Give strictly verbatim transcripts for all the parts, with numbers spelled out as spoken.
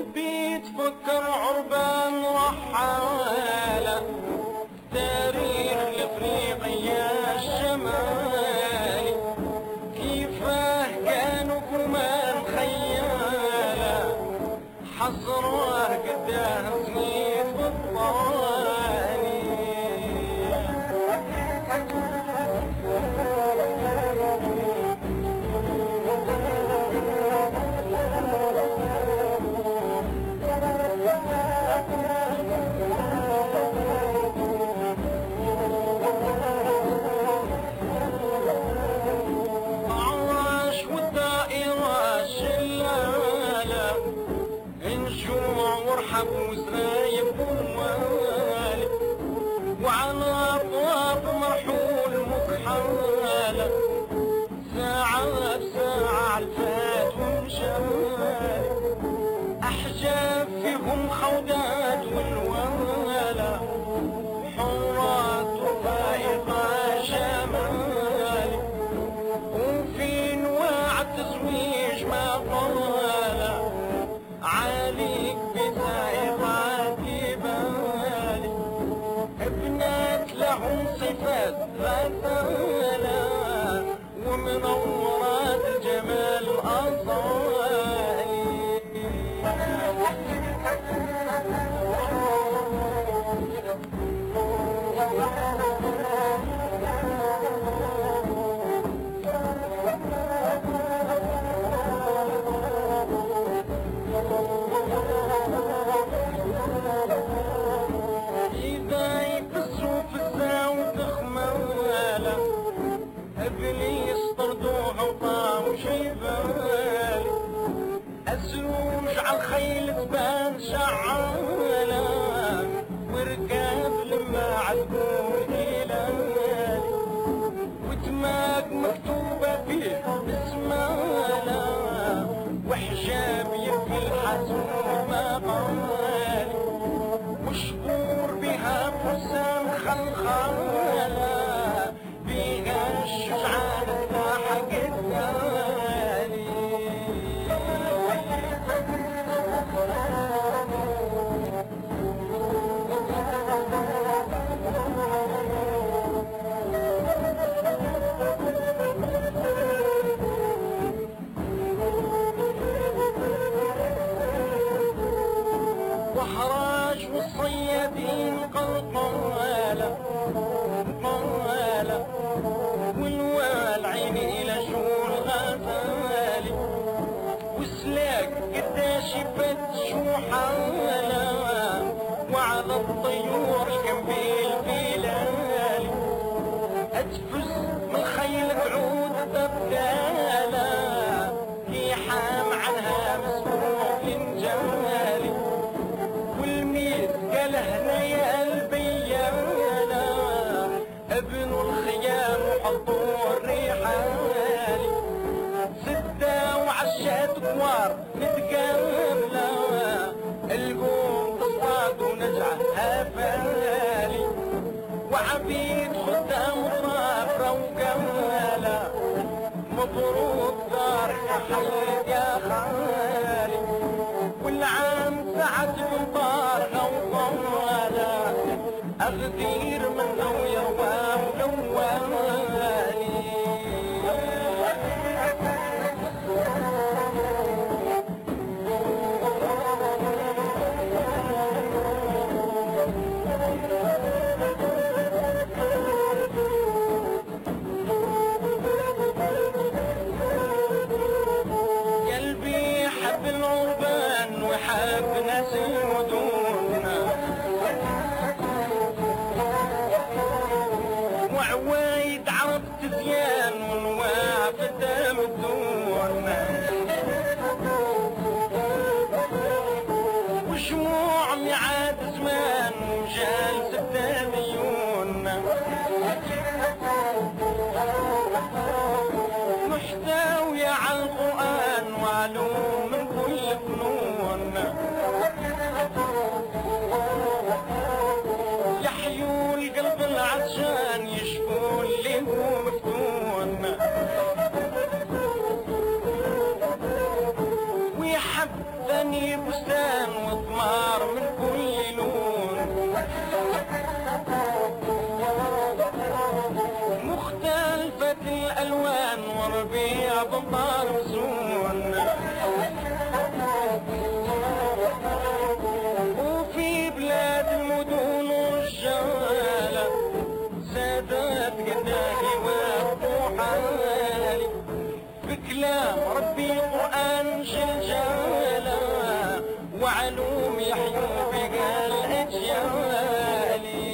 قلبي تفكر عربان رحالة تاريخ الافريقيا الشمالي كيفاه كانوا كمان خيالة حصروه قداه سنين بالطوالي وزرايب وموالي وعلى أطراف مرحول مكحالة ساعة بساعة عالفات ومشالي أحجاب فيهم خودات والوالة حرات وفائقة شمالي وفي انواع التزويج ما قالة عليك بسائقات بالي ابنات لهم صفات غزالة ومنورات الجمال الأصالي ابليس طردوها وطاو شيبالي الزوج عالخيل تبان شعالة وركاب لما عالقول هلالي وتماك مكتوبة فيه بسمالة وحجاب يبكي الحسود ما قالي وشبور بها فرسان خلخالة بيها الشجعان حق التالي وحراج والصيادين قلقالة قالة والوالعين الى شور غزالي وسلاك قداش يفتشوا حالة وعلى الطيور جنبي البلالي اتفز من خيل بعود ببدالة كيحام عنها مسموح جمالي والميت قال هنا يا البيالة ابنوا الخيام وحطوا الريحالي ستة وعشات كوار نتقابلا القوم تصطاد ونجعها فالي وعبيد خدام طافرة وقمالة مبروك دارك حيك يا خالي والعام سعد بمطارها وطوالة أغدير منه يوام نوالي قلبي حب العربان وحب ناس المدن وعوايد عرب تزيان ونواف قدام الدون وشموع ميعاد زمان وجالس قدام عيون محتوية على القرآن وعلوم من كل فنون بستان وثمار من كل لون، مختلفة الألوان وربيع بمطار مسون، وفي بلاد المدن والجوالة سادات قدامي وابو حالي، بكلام ربي قرآن جلجالة وعلوم يحيوا بقى الأجيالي.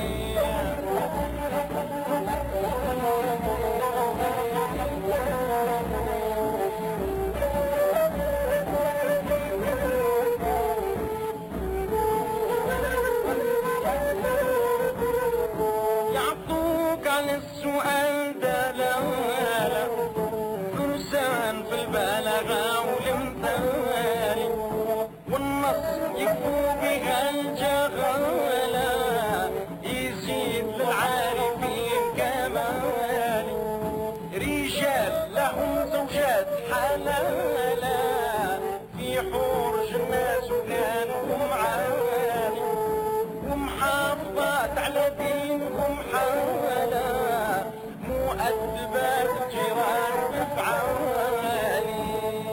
يعطوك عن السؤال دلالة فرسان في البلاغة والامثال، والنص يكفو بها الجغالة يزيد للعارفين كمال، رجال لهم زوجات حلالة في حور جناس وكانهم عالي، ومحافظات على دينهم حالة مؤدبات الجيران بفعالي.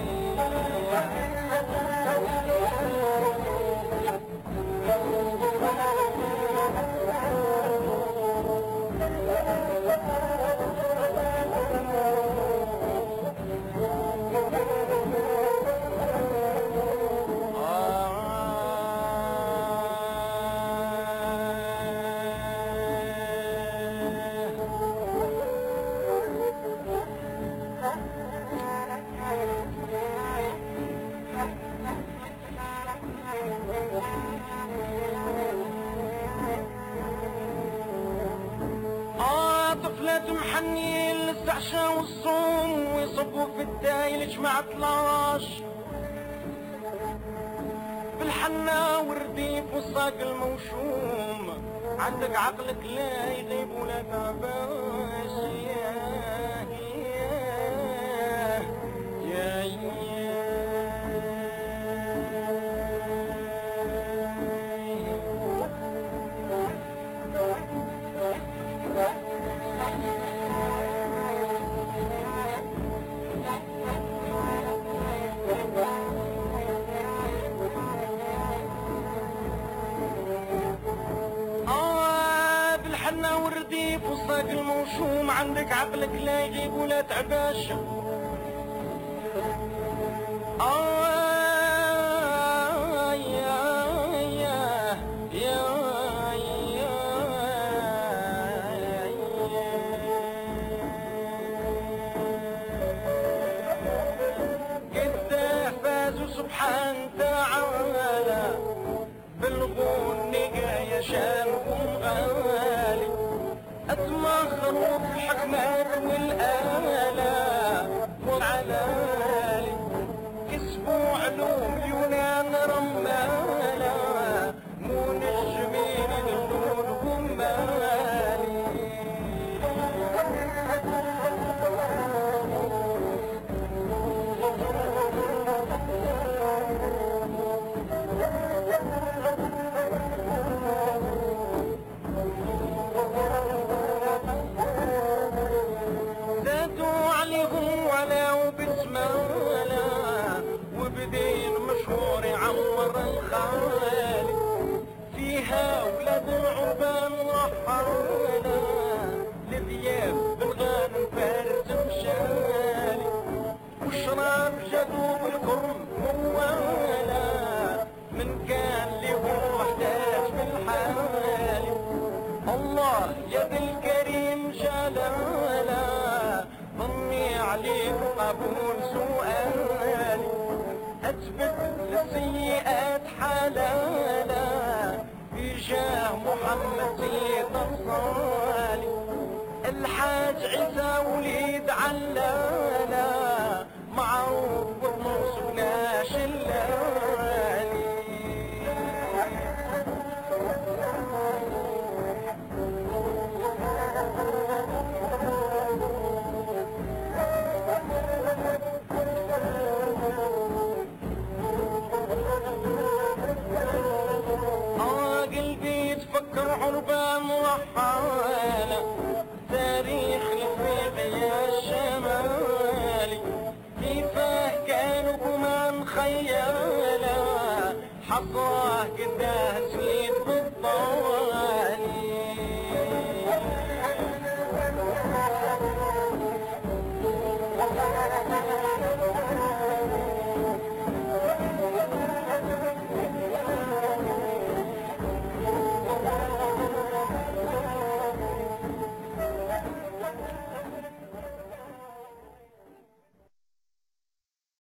طفلة محنيين للسعشة والصوم ويصبوا في الدايل جماعة العراش، بالحنة والرديف والصاق الموشوم، عندك عقلك لا يغيب ولا تعباش. يا يا يا بالحنة والرديف والصاق الموشوم، عندك عقلك لا يغيب ولا تعباش. آه يا يا يا قده فازوا سبحان تعالى بالغنى يا شانهم غالي، اتمخروا بالحكمات والآلة والعلالي، كسبوا علوم يونان رمالة منجمين النور ومالي. زادوا عليهم ولو بسمالة وبدين مشهور عمر الخالي، فيها ولاد العربان رحالة لذياب بالغانم فارس مشالي، وشراب جدوب الكرم موالة من كان لهم محتاج بالحالي. الله يد الكريم جلاله ظني عليك قبول سؤالي، اثبت للسيئات حلاله في جاه محمد سيد الصالي، الحاج عيسى وليد علاله معروف ومنصب ناش الليالي. عياله حطوه قدام سيد